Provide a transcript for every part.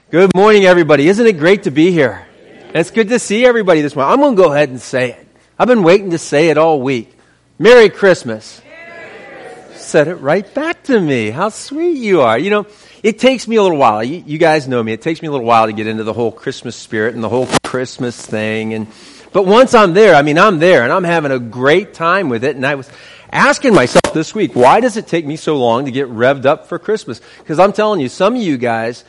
Good morning, everybody. Isn't it great to be here? It's good to see everybody this morning. I'm going to go ahead and say it. I've been waiting to say it all week. Merry Christmas. Said it right back to me. How sweet you are. You know, it takes me a little while. You guys know me. It takes me a little while to get into the whole Christmas spirit and the whole Christmas thing. But once I'm there, I'm there, and I'm having a great time with it. And I was asking myself this week, why does it take me so long to get revved up for Christmas? Because I'm telling you, some of you guys,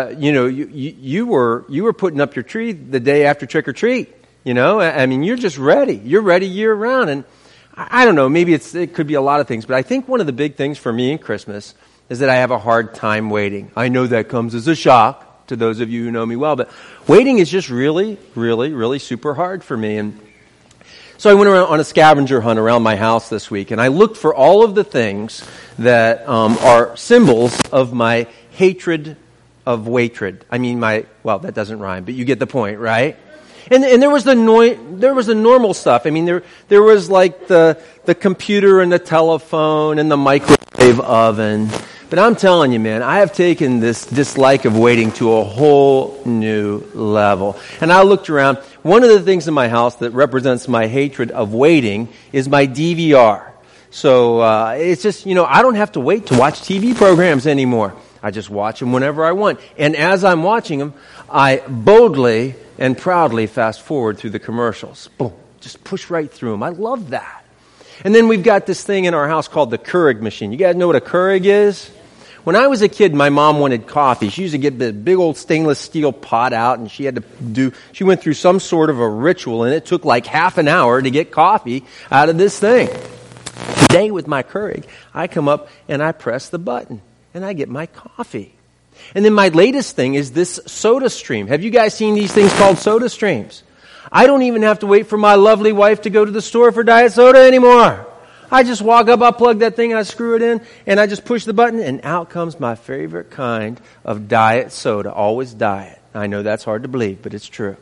you were putting up your tree the day after trick or treat. You know, I mean, you're just ready. You're ready year round, and I don't know. Maybe it could be a lot of things, but I think one of the big things for me in Christmas is that I have a hard time waiting. I know that comes as a shock to those of you who know me well, but waiting is just really, really, really super hard for me. And so I went around on a scavenger hunt around my house this week, and I looked for all of the things that are symbols of my hatred of waitred. I mean, that doesn't rhyme, but you get the point, right? And there was the normal stuff. I mean, there was like the computer and the telephone and the microwave oven. But I'm telling you, man, I have taken this dislike of waiting to a whole new level. And I looked around. One of the things in my house that represents my hatred of waiting is my DVR. So it's just, I don't have to wait to watch TV programs anymore. I just watch them whenever I want. And as I'm watching them, I boldly and proudly fast forward through the commercials. Boom. Just push right through them. I love that. And then we've got this thing in our house called the Keurig machine. You guys know what a Keurig is? When I was a kid, my mom wanted coffee. She used to get the big old stainless steel pot out, and she went through some sort of a ritual, and it took like half an hour to get coffee out of this thing. Today with my Keurig, I come up and I press the button, and I get my coffee. And then my latest thing is this Soda Stream. Have you guys seen these things called Soda Streams? I don't even have to wait for my lovely wife to go to the store for diet soda anymore. I just walk up, I plug that thing, I screw it in, and I just push the button, and out comes my favorite kind of diet soda. Always diet. I know that's hard to believe, but it's true.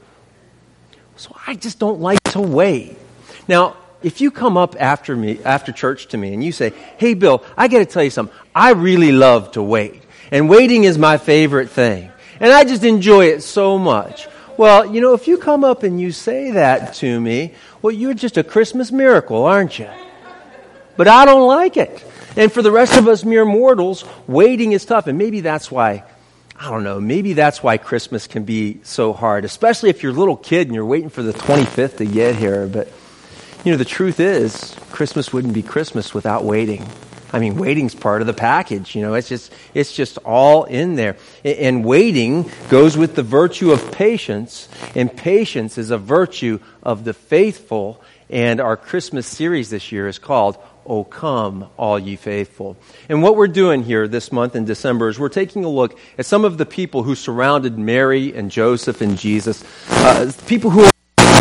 So I just don't like to wait. Now, if you come up after church to me, and you say, "Hey, Bill, I got to tell you something. I really love to wait. And waiting is my favorite thing. And I just enjoy it so much." Well, if you come up and you say that to me, well, you're just a Christmas miracle, aren't you? But I don't like it. And for the rest of us mere mortals, waiting is tough. And maybe that's why, maybe that's why Christmas can be so hard, especially if you're a little kid and you're waiting for the 25th to get here. But, the truth is, Christmas wouldn't be Christmas without waiting. I mean, waiting's part of the package, it's just all in there. And waiting goes with the virtue of patience, and patience is a virtue of the faithful. And our Christmas series this year is called "O Come, All Ye Faithful." And what we're doing here this month in December is we're taking a look at some of the people who surrounded Mary and Joseph and Jesus, people who are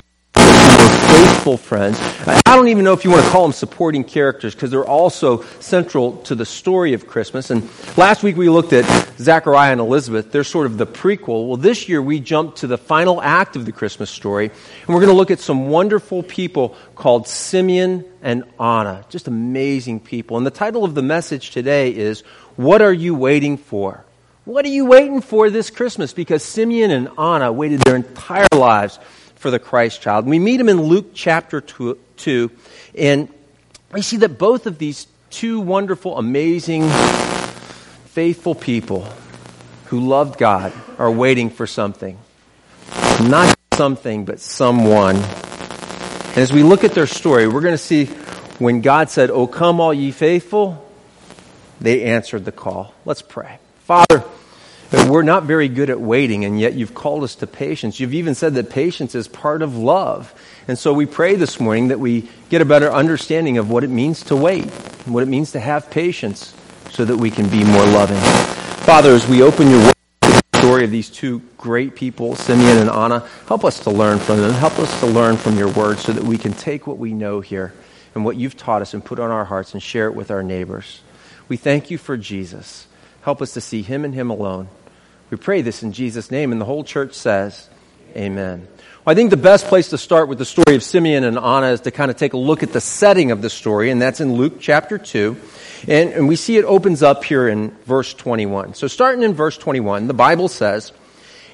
faithful friends. I don't even know if you want to call them supporting characters, because they're also central to the story of Christmas. And last week we looked at Zechariah and Elizabeth. They're sort of the prequel. Well, this year we jumped to the final act of the Christmas story, and we're going to look at some wonderful people called Simeon and Anna. Just amazing people. And the title of the message today is, "What Are You Waiting For?" What are you waiting for this Christmas? Because Simeon and Anna waited their entire lives for the Christ child. We meet him in Luke chapter 2, and we see that both of these two wonderful, amazing, faithful people who loved God are waiting for something. Not something, but someone. And as we look at their story, we're going to see when God said, "O come, all ye faithful," they answered the call. Let's pray. Father, we're not very good at waiting, and yet you've called us to patience. You've even said that patience is part of love. And so we pray this morning that we get a better understanding of what it means to wait, and what it means to have patience, so that we can be more loving. Father, as we open your word, the story of these two great people, Simeon and Anna, help us to learn from them. Help us to learn from your word so that we can take what we know here and what you've taught us and put on our hearts and share it with our neighbors. We thank you for Jesus. Help us to see him and him alone. We pray this in Jesus' name, and the whole church says, amen. Well, I think the best place to start with the story of Simeon and Anna is to kind of take a look at the setting of the story, and that's in Luke chapter 2. And we see it opens up here in verse 21. So starting in verse 21, the Bible says,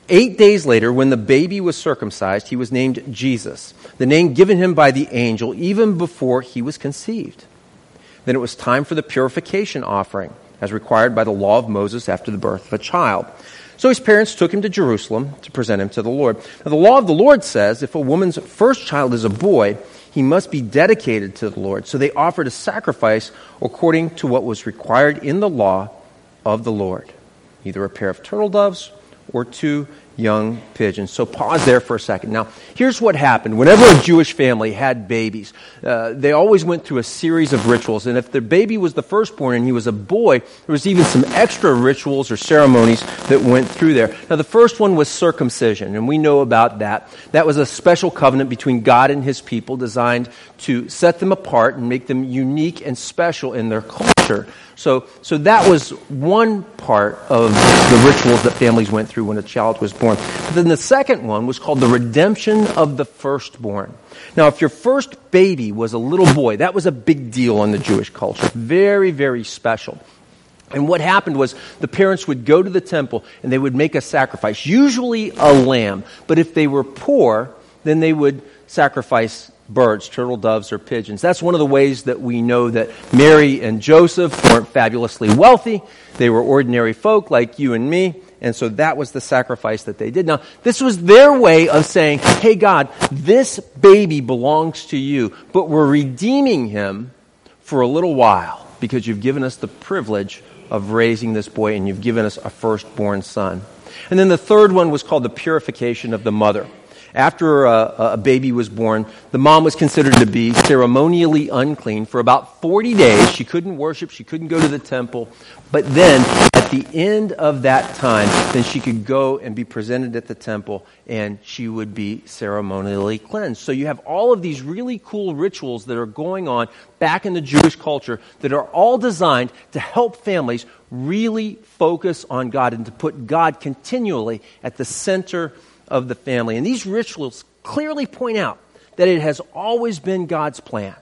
8 days later, when the baby was circumcised, he was named Jesus, the name given him by the angel even before he was conceived. Then it was time for the purification offering, as required by the law of Moses after the birth of a child. So his parents took him to Jerusalem to present him to the Lord. Now, the law of the Lord says if a woman's first child is a boy, he must be dedicated to the Lord. So they offered a sacrifice according to what was required in the law of the Lord, either a pair of turtle doves or 2 young pigeons. So pause there for a second. Now, here's what happened. Whenever a Jewish family had babies, they always went through a series of rituals. And if the baby was the firstborn and he was a boy, there was even some extra rituals or ceremonies that went through there. Now, the first one was circumcision, and we know about that. That was a special covenant between God and his people designed to set them apart and make them unique and special in their culture. So that was one part of the rituals that families went through when a child was born. But then the second one was called the redemption of the firstborn. Now, if your first baby was a little boy, that was a big deal in the Jewish culture. Very, very special. And what happened was the parents would go to the temple and they would make a sacrifice, usually a lamb. But if they were poor, then they would sacrifice birds, turtle doves, or pigeons. That's one of the ways that we know that Mary and Joseph weren't fabulously wealthy. They were ordinary folk like you and me, and so that was the sacrifice that they did. Now, this was their way of saying, hey, God, this baby belongs to you, but we're redeeming him for a little while because you've given us the privilege of raising this boy, and you've given us a firstborn son. And then the third one was called the purification of the mother. After a baby was born, the mom was considered to be ceremonially unclean for about 40 days. She couldn't worship, she couldn't go to the temple. But then, at the end of that time, then she could go and be presented at the temple, and she would be ceremonially cleansed. So you have all of these really cool rituals that are going on back in the Jewish culture that are all designed to help families really focus on God and to put God continually at the center of the family. And these rituals clearly point out that it has always been God's plan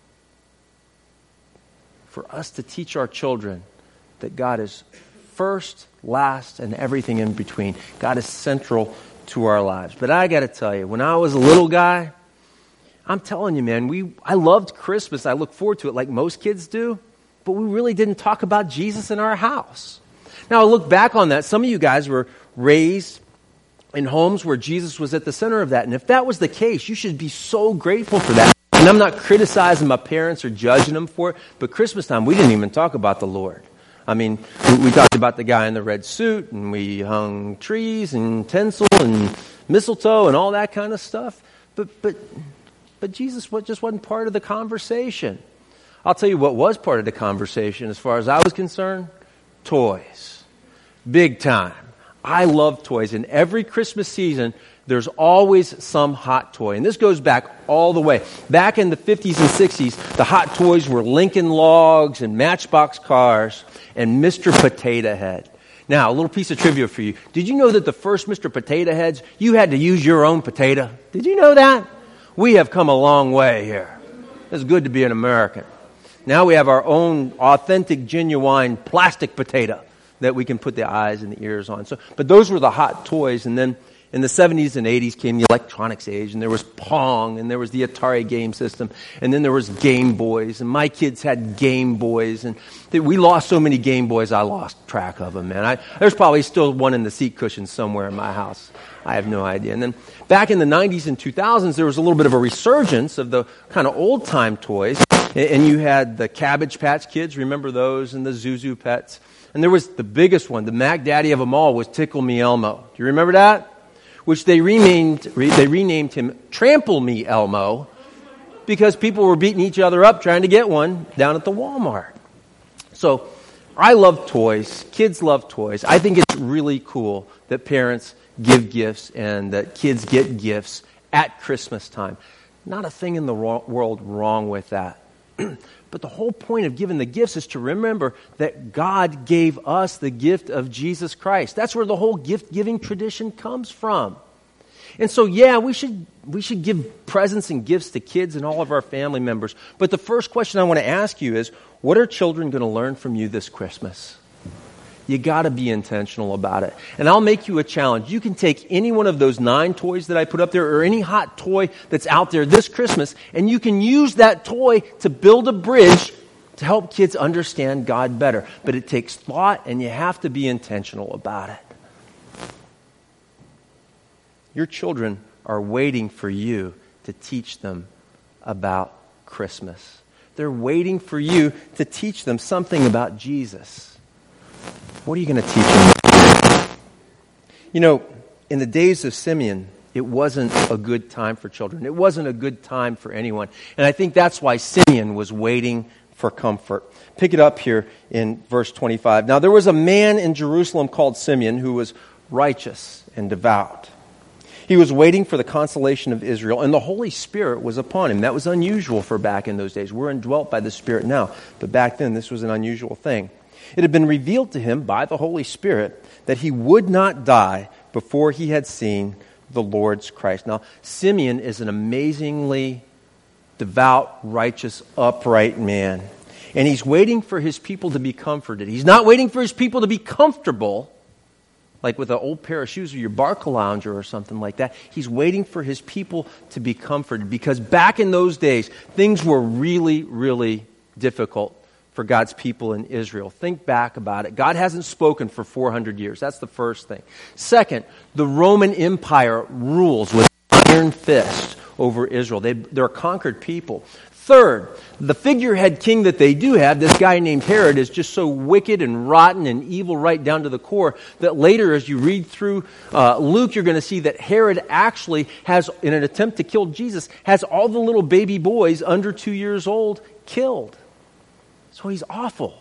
for us to teach our children that God is first, last, and everything in between. God is central to our lives. But I got to tell you, when I was a little guy, I'm telling you, man, I loved Christmas. I look forward to it like most kids do, but we really didn't talk about Jesus in our house. Now, I look back on that. Some of you guys were raised in homes where Jesus was at the center of that. And if that was the case, you should be so grateful for that. And I'm not criticizing my parents or judging them for it, but Christmas time, we didn't even talk about the Lord. I mean, we talked about the guy in the red suit, and we hung trees and tinsel and mistletoe and all that kind of stuff. But Jesus just wasn't part of the conversation. I'll tell you what was part of the conversation as far as I was concerned. Toys. Big time. I love toys, and every Christmas season, there's always some hot toy. And this goes back all the way. Back in the 50s and 60s, the hot toys were Lincoln Logs and Matchbox cars and Mr. Potato Head. Now, a little piece of trivia for you. Did you know that the first Mr. Potato Heads, you had to use your own potato? Did you know that? We have come a long way here. It's good to be an American. Now we have our own authentic, genuine plastic potato that we can put the eyes and the ears on. But those were the hot toys. And then in the 70s and 80s came the electronics age, and there was Pong, and there was the Atari game system, and then there was Game Boys, and my kids had Game Boys, and we lost so many Game Boys, I lost track of them, man. There's probably still one in the seat cushion somewhere in my house. I have no idea. And then back in the 90s and 2000s, there was a little bit of a resurgence of the kind of old-time toys, and you had the Cabbage Patch Kids, remember those, and the Zuzu Pets. And there was the biggest one, the Mac Daddy of them all, was Tickle Me Elmo. Do you remember that? Which they renamed him Trample Me Elmo because people were beating each other up trying to get one down at the Walmart. So I love toys. Kids love toys. I think it's really cool that parents give gifts and that kids get gifts at Christmas time. Not a thing in the world wrong with that. But the whole point of giving the gifts is to remember that God gave us the gift of Jesus Christ. That's where the whole gift-giving tradition comes from. And so, yeah, we should give presents and gifts to kids and all of our family members. But the first question I want to ask you is, what are children going to learn from you this Christmas? You got to be intentional about it. And I'll make you a challenge. You can take any one of those 9 toys that I put up there or any hot toy that's out there this Christmas, and you can use that toy to build a bridge to help kids understand God better. But it takes thought, and you have to be intentional about it. Your children are waiting for you to teach them about Christmas. They're waiting for you to teach them something about Jesus. What are you going to teach them? You know, in the days of Simeon, it wasn't a good time for children. It wasn't a good time for anyone. And I think that's why Simeon was waiting for comfort. Pick it up here in verse 25. Now there was a man in Jerusalem called Simeon who was righteous and devout. He was waiting for the consolation of Israel, and the Holy Spirit was upon him. That was unusual for back in those days. We're indwelt by the Spirit now, but back then this was an unusual thing. It had been revealed to him by the Holy Spirit that he would not die before he had seen the Lord's Christ. Now, Simeon is an amazingly devout, righteous, upright man. And he's waiting for his people to be comforted. He's not waiting for his people to be comfortable, like with an old pair of shoes or your Barcalounger or something like that. He's waiting for his people to be comforted, because back in those days, things were really, really difficult for God's people in Israel. Think back about it. God hasn't spoken for 400 years. That's the first thing. Second, the Roman Empire rules with an iron fist over Israel. They're a conquered people. Third, the figurehead king that they do have, this guy named Herod, is just so wicked and rotten and evil right down to the core that later, as you read through Luke, you're going to see that Herod actually has, in an attempt to kill Jesus, has all the little baby boys under 2 years old killed. So he's awful.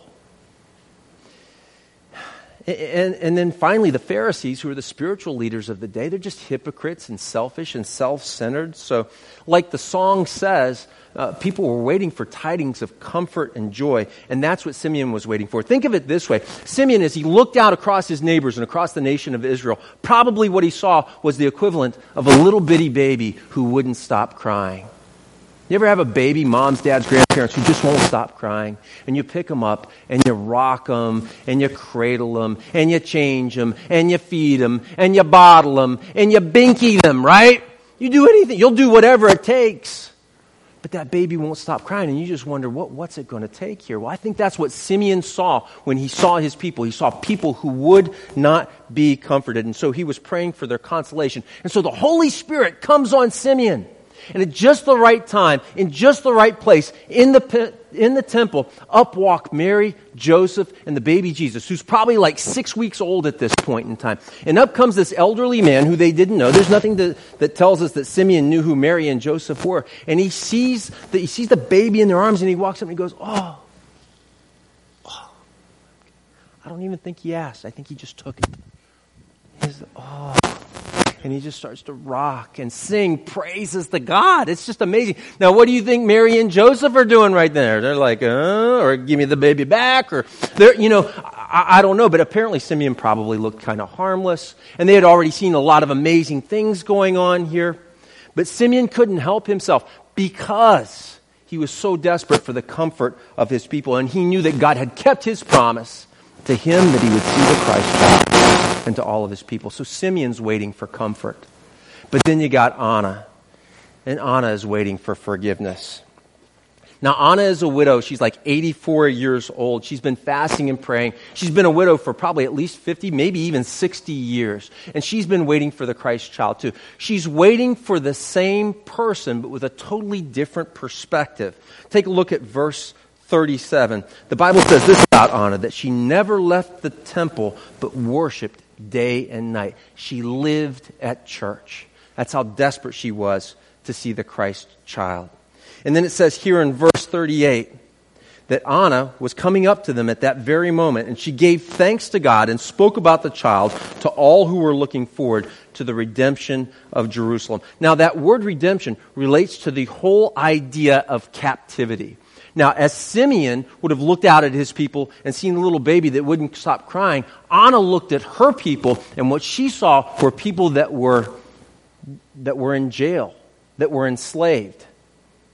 And then finally, the Pharisees, who are the spiritual leaders of the day, they're just hypocrites and selfish and self-centered. So like the song says, people were waiting for tidings of comfort and joy, and that's what Simeon was waiting for. Think of it this way. Simeon, as he looked out across his neighbors and across the nation of Israel, probably what he saw was the equivalent of a little bitty baby who wouldn't stop crying. You ever have a baby, moms, dads, grandparents, who just won't stop crying? And you pick them up, and you rock them, and you cradle them, and you change them, and you feed them, and you bottle them, and you binky them, right? You do anything. You'll do whatever it takes. But that baby won't stop crying, and you just wonder, what's it going to take here? Well, I think that's what Simeon saw when he saw his people. He saw people who would not be comforted, and so he was praying for their consolation. And so the Holy Spirit comes on Simeon. And at just the right time, in just the right place, in the temple, up walk Mary, Joseph, and the baby Jesus, who's probably like 6 weeks old at this point in time. And up comes this elderly man who they didn't know. There's nothing that tells us that Simeon knew who Mary and Joseph were. And he sees the baby in their arms, and he walks up and he goes, oh. I don't even think he asked. I think he just took it. He's, oh. And he just starts to rock and sing praises to God. It's just amazing. Now, what do you think Mary and Joseph are doing right there? They're like, or give me the baby back, or they're, I don't know. But apparently Simeon probably looked kind of harmless, and they had already seen a lot of amazing things going on here. But Simeon couldn't help himself because he was so desperate for the comfort of his people, and he knew that God had kept his promise to him that he would see the Christ child and to all of his people. So Simeon's waiting for comfort. But then you got Anna. And Anna is waiting for forgiveness. Now Anna is a widow. She's like 84 years old. She's been fasting and praying. She's been a widow for probably at least 50, maybe even 60 years. And she's been waiting for the Christ child too. She's waiting for the same person, but with a totally different perspective. Take a look at verse 37. The Bible says this about Anna, that she never left the temple but worshipped day and night. She lived at church. That's how desperate she was to see the Christ child. And then it says here in verse 38 that Anna was coming up to them at that very moment, and she gave thanks to God and spoke about the child to all who were looking forward to the redemption of Jerusalem. Now that word redemption relates to the whole idea of captivity. Now, as Simeon would have looked out at his people and seen a little baby that wouldn't stop crying, Anna looked at her people, and what she saw were people that were in jail, that were enslaved.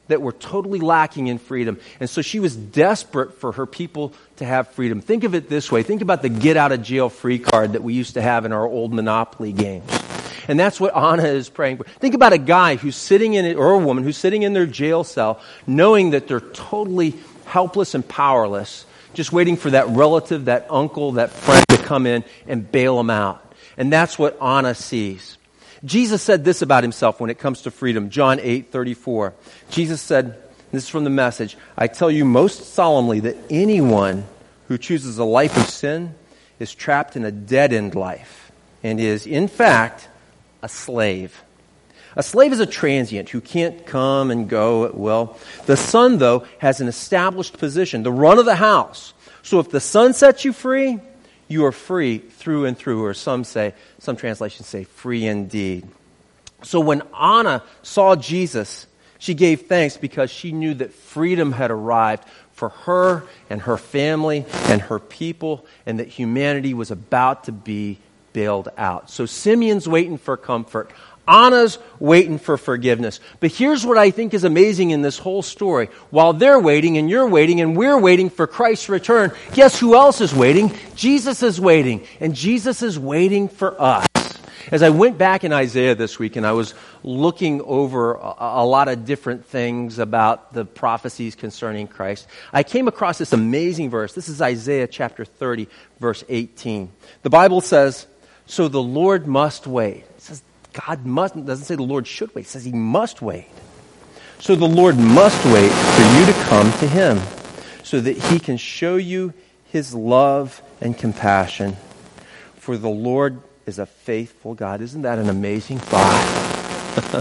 that were totally lacking in freedom. And so she was desperate for her people to have freedom. Think of it this way. Think about the get-out-of-jail-free card that we used to have in our old Monopoly games. And that's what Anna is praying for. Think about a guy who's sitting in it, or a woman who's sitting in their jail cell, knowing that they're totally helpless and powerless, just waiting for that relative, that uncle, that friend to come in and bail them out. And that's what Anna sees. Jesus said this about himself when it comes to freedom. John 8:34. Jesus said, this is from the Message, "I tell you most solemnly that anyone who chooses a life of sin is trapped in a dead-end life and is, in fact, a slave." A slave is a transient who can't come and go at will. The Son, though, has an established position, the run of the house. So if the Son sets you free, you are free through and through, or some translations say free indeed. So when Anna saw Jesus, she gave thanks because she knew that freedom had arrived for her and her family and her people, and that humanity was about to be bailed out. So Simeon's waiting for comfort. Anna's waiting for forgiveness. But here's what I think is amazing in this whole story. While they're waiting and you're waiting and we're waiting for Christ's return, guess who else is waiting? Jesus is waiting. And Jesus is waiting for us. As I went back in Isaiah this week and I was looking over a lot of different things about the prophecies concerning Christ, I came across this amazing verse. This is Isaiah chapter 30, verse 18. The Bible says, "So the Lord must wait." It says God must, it doesn't say the Lord should wait. It says he must wait. "So the Lord must wait for you to come to him so that he can show you his love and compassion. For the Lord is a faithful God." Isn't that an amazing thought?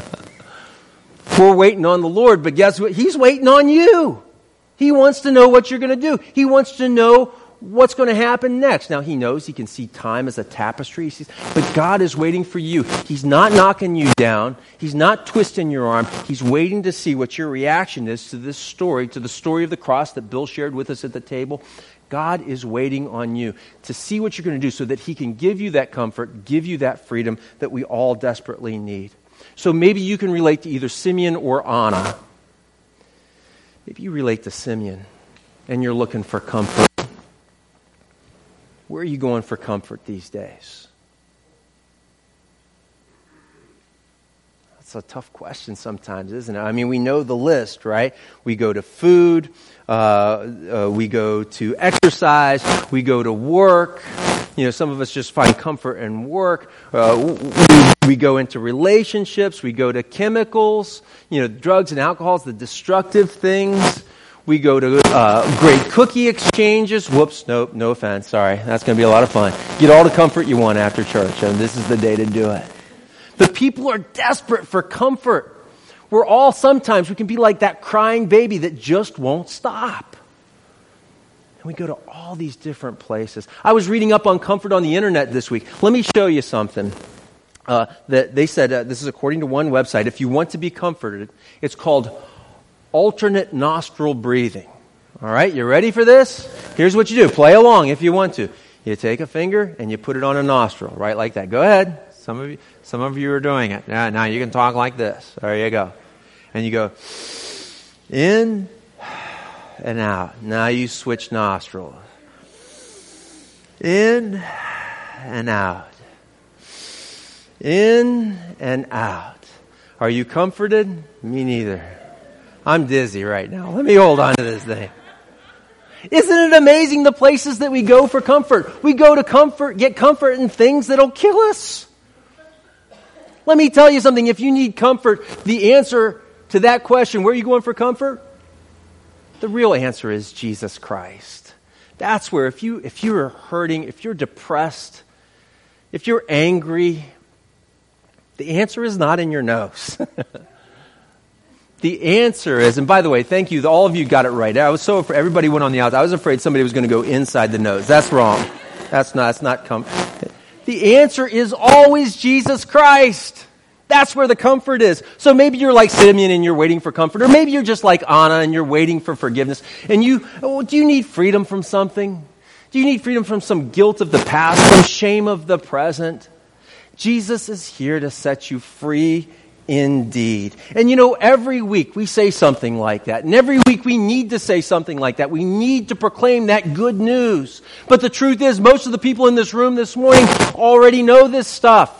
We're waiting on the Lord, but guess what? He's waiting on you. He wants to know what you're going to do. He wants to know what's going to happen next. Now, he knows, he can see time as a tapestry. But God is waiting for you. He's not knocking you down. He's not twisting your arm. He's waiting to see what your reaction is to this story, to the story of the cross that Bill shared with us at the table. God is waiting on you to see what you're going to do so that he can give you that comfort, give you that freedom that we all desperately need. So maybe you can relate to either Simeon or Anna. Maybe you relate to Simeon and you're looking for comfort. Where are you going for comfort these days? That's a tough question sometimes, isn't it? I mean, we know the list, right? We go to food, we go to exercise, we go to work. You know, some of us just find comfort in work. We go into relationships, we go to chemicals, drugs and alcohols, the destructive things. We go to great cookie exchanges. Whoops, nope, no offense, sorry. That's going to be a lot of fun. Get all the comfort you want after church, and this is the day to do it. The people are desperate for comfort. We can be like that crying baby that just won't stop. And we go to all these different places. I was reading up on comfort on the internet this week. Let me show you something. That they said, this is according to one website, if you want to be comforted, it's called alternate nostril breathing. All right, you ready for this? Here's what you do. Play along if you want to. You take a finger and you put it on a nostril, right like that. Go ahead. Some of you are doing it. Now you can talk like this. There you go. And you go in and out. Now you switch nostrils. In and out. In and out. Are you comforted? Me neither. I'm dizzy right now. Let me hold on to this thing. Isn't it amazing the places that we go for comfort? We go to get comfort in things that'll kill us. Let me tell you something. If you need comfort, the answer to that question, where are you going for comfort? The real answer is Jesus Christ. That's where if you're hurting, if you're depressed, if you're angry, the answer is not in your nose. The answer is, and by the way, thank you, all of you got it right. I was so afraid, everybody went on the outside. I was afraid somebody was going to go inside the nose. That's wrong. That's not comfort. The answer is always Jesus Christ. That's where the comfort is. So maybe you're like Simeon and you're waiting for comfort, or maybe you're just like Anna and you're waiting for forgiveness. And do you need freedom from something? Do you need freedom from some guilt of the past, some shame of the present? Jesus is here to set you free indeed. And every week we say something like that. And every week we need to say something like that. We need to proclaim that good news. But the truth is, most of the people in this room this morning already know this stuff.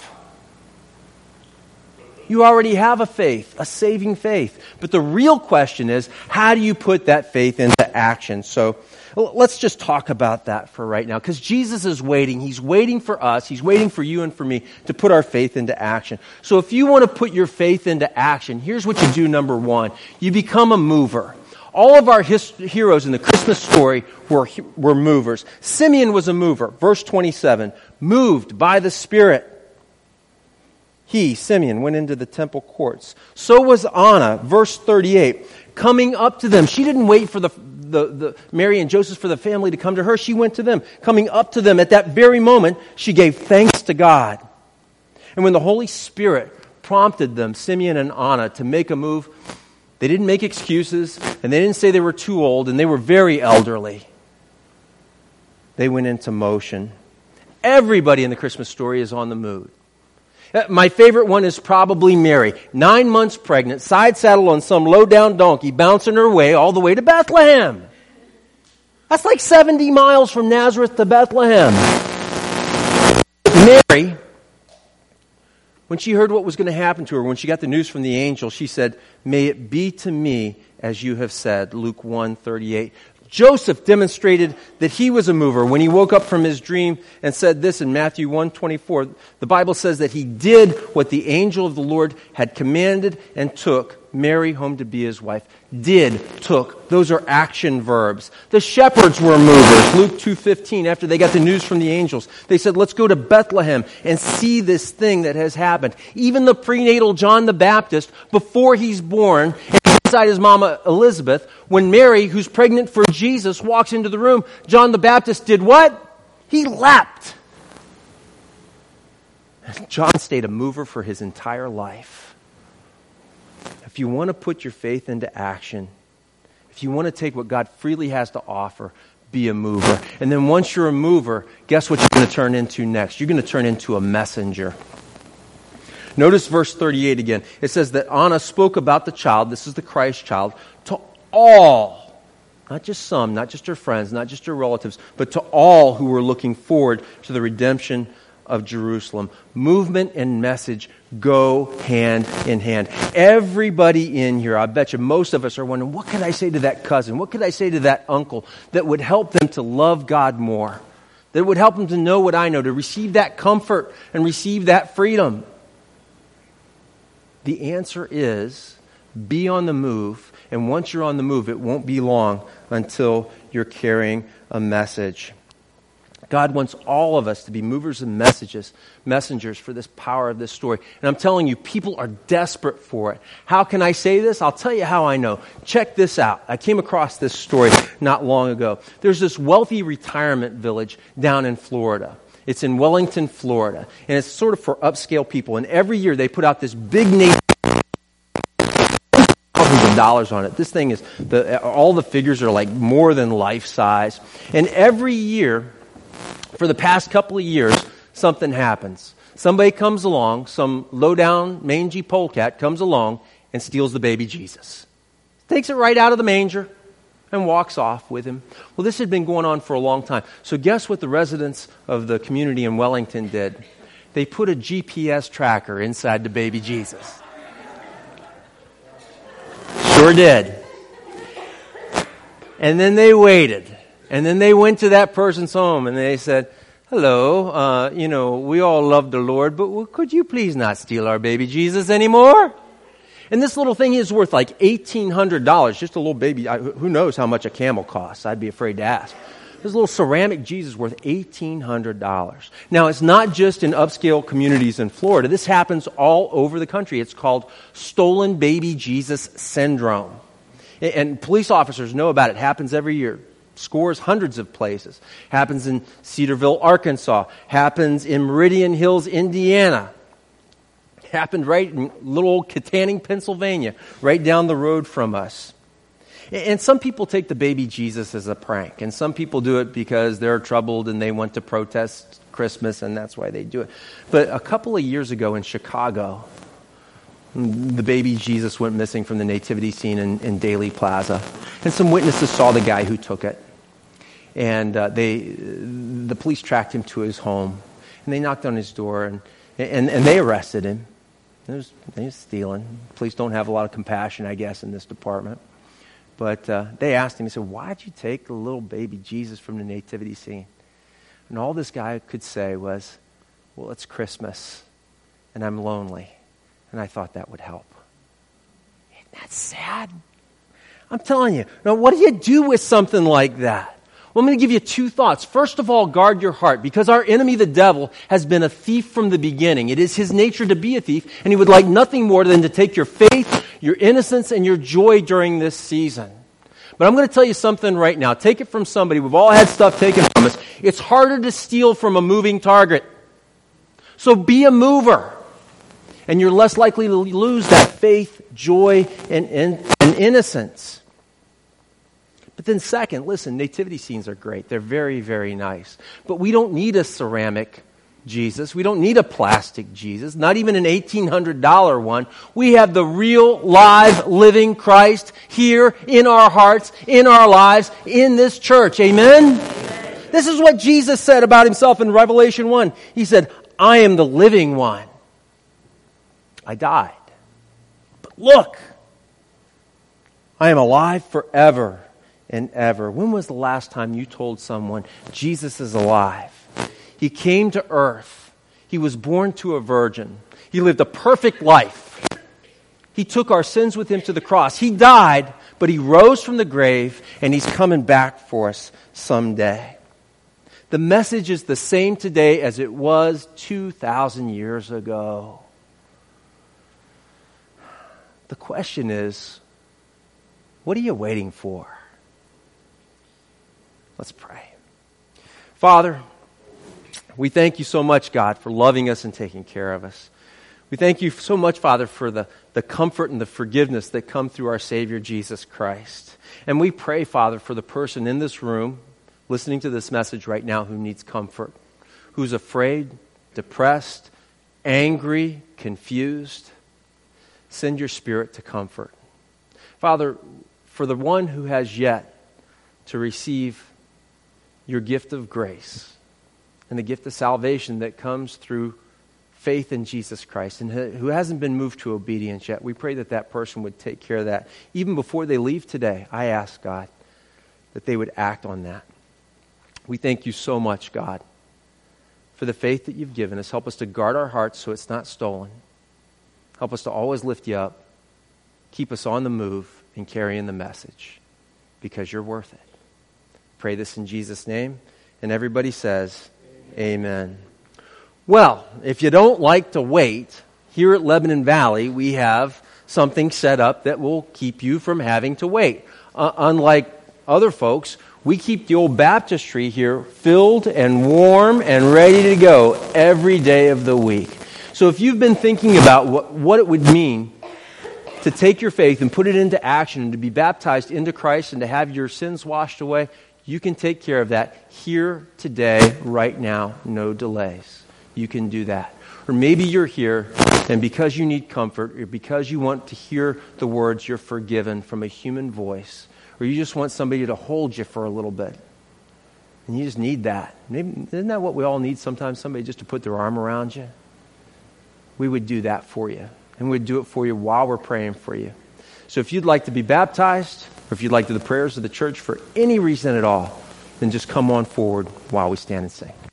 You already have a faith, a saving faith. But the real question is, how do you put that faith into action? So let's just talk about that for right now. Because Jesus is waiting. He's waiting for us. He's waiting for you and for me to put our faith into action. So if you want to put your faith into action, here's what you do, number one. You become a mover. All of our heroes in the Christmas story were movers. Simeon was a mover. Verse 27, moved by the Spirit. He, Simeon, went into the temple courts. So was Anna, verse 38, coming up to them. She didn't wait for the Mary and Joseph for the family to come to her. She went to them. Coming up to them at that very moment, she gave thanks to God. And when the Holy Spirit prompted them, Simeon and Anna, to make a move, they didn't make excuses, and they didn't say they were too old, and they were very elderly. They went into motion. Everybody in the Christmas story is on the move. My favorite one is probably Mary, 9 months pregnant, side saddle on some low-down donkey, bouncing her way all the way to Bethlehem. That's like 70 miles from Nazareth to Bethlehem. Mary, when she heard what was going to happen to her, when she got the news from the angel, she said, "May it be to me as you have said," Luke 1:38. Joseph demonstrated that he was a mover when he woke up from his dream and said this in Matthew 1:24. The Bible says that he did what the angel of the Lord had commanded and took Mary home to be his wife. Did, took. Those are action verbs. The shepherds were movers. Luke 2:15, after they got the news from the angels, they said, "Let's go to Bethlehem and see this thing that has happened." Even the prenatal John the Baptist, before he's born, inside his mama Elizabeth, when Mary, who's pregnant for Jesus, walks into the room, John the Baptist did what? He leapt. John stayed a mover for his entire life. If you want to put your faith into action, if you want to take what God freely has to offer, be a mover. And then once you're a mover, guess what you're going to turn into next? You're going to turn into a messenger. Notice verse 38 again. It says that Anna spoke about the child, this is the Christ child, to all, not just some, not just her friends, not just her relatives, but to all who were looking forward to the redemption of Jerusalem. Movement and message go hand in hand. Everybody in here, I bet you most of us are wondering, what could I say to that cousin? What could I say to that uncle that would help them to love God more? That would help them to know what I know, to receive that comfort and receive that freedom? The answer is, be on the move, and once you're on the move, it won't be long until you're carrying a message. God wants all of us to be movers and messengers for this power of this story. And I'm telling you, people are desperate for it. How can I say this? I'll tell you how I know. Check this out. I came across this story not long ago. There's this wealthy retirement village down in Florida. It's in Wellington, Florida, and it's sort of for upscale people. And every year they put out this big nation, thousands of dollars on it. This thing is, all the figures are like more than life size. And every year, for the past couple of years, something happens. Somebody comes along, some low-down, mangy polecat comes along and steals the baby Jesus. Takes it right out of the manger and walks off with him. Well, this had been going on for a long time. So guess what the residents of the community in Wellington did? They put a GPS tracker inside the baby Jesus. Sure did. And then they waited. And then they went to that person's home and they said, "Hello, we all love the Lord, but could you please not steal our baby Jesus anymore?" And this little thing is worth like $1,800. Just a little baby. Who knows how much a camel costs? I'd be afraid to ask. This little ceramic Jesus worth $1,800. Now, it's not just in upscale communities in Florida. This happens all over the country. It's called stolen baby Jesus syndrome. And police officers know about it. It happens every year. Scores, hundreds of places. Happens in Cedarville, Arkansas. Happens in Meridian Hills, Indiana. Happened right in little old Katanning, Pennsylvania, right down the road from us. And some people take the baby Jesus as a prank, and some people do it because they're troubled and they want to protest Christmas, and that's why they do it. But a couple of years ago in Chicago, the baby Jesus went missing from the nativity scene in Daly Plaza. And some witnesses saw the guy who took it. And the police tracked him to his home. And they knocked on his door and they arrested him. He was stealing. Police don't have a lot of compassion, I guess, in this department. But they asked him, he said, why'd you take the little baby Jesus from the nativity scene? And all this guy could say was, well, it's Christmas, and I'm lonely, and I thought that would help. Isn't that sad? I'm telling you. Now, what do you do with something like that? Well, I'm going to give you two thoughts. First of all, guard your heart, because our enemy, the devil, has been a thief from the beginning. It is his nature to be a thief, and he would like nothing more than to take your faith, your innocence, and your joy during this season. But I'm going to tell you something right now. Take it from somebody. We've all had stuff taken from us. It's harder to steal from a moving target. So be a mover, and you're less likely to lose that faith, joy, and innocence. But then second, listen, nativity scenes are great. They're very, very nice. But we don't need a ceramic Jesus. We don't need a plastic Jesus, not even an $1,800 one. We have the real, live, living Christ here in our hearts, in our lives, in this church. Amen? This is what Jesus said about himself in Revelation 1. He said, I am the living one. I died. But look, I am alive forever and ever. When was the last time you told someone Jesus is alive? He came to earth. He was born to a virgin. He lived a perfect life. He took our sins with him to the cross. He died, but he rose from the grave, and he's coming back for us someday. The message is the same today as it was 2,000 years ago. The question is, what are you waiting for? Let's pray. Father, we thank you so much, God, for loving us and taking care of us. We thank you so much, Father, for the comfort and the forgiveness that come through our Savior, Jesus Christ. And we pray, Father, for the person in this room listening to this message right now who needs comfort, who's afraid, depressed, angry, confused. Send your Spirit to comfort. Father, for the one who has yet to receive your gift of grace and the gift of salvation that comes through faith in Jesus Christ and who hasn't been moved to obedience yet, we pray that that person would take care of that. Even before they leave today, I ask, God, that they would act on that. We thank you so much, God, for the faith that you've given us. Help us to guard our hearts so it's not stolen. Help us to always lift you up. Keep us on the move and carrying the message because you're worth it. Pray this in Jesus' name. And everybody says, Amen. Well, if you don't like to wait, here at Lebanon Valley, we have something set up that will keep you from having to wait. Unlike other folks, we keep the old baptistry here filled and warm and ready to go every day of the week. So if you've been thinking about what it would mean to take your faith and put it into action and to be baptized into Christ and to have your sins washed away, you can take care of that here, today, right now, no delays. You can do that. Or maybe you're here, and because you need comfort, or because you want to hear the words, you're forgiven from a human voice, or you just want somebody to hold you for a little bit, and you just need that. Maybe, isn't that what we all need sometimes, somebody just to put their arm around you? We would do that for you, and we'd do it for you while we're praying for you. So if you'd like to be baptized, or if you'd like to do the prayers of the church for any reason at all, then just come on forward while we stand and sing.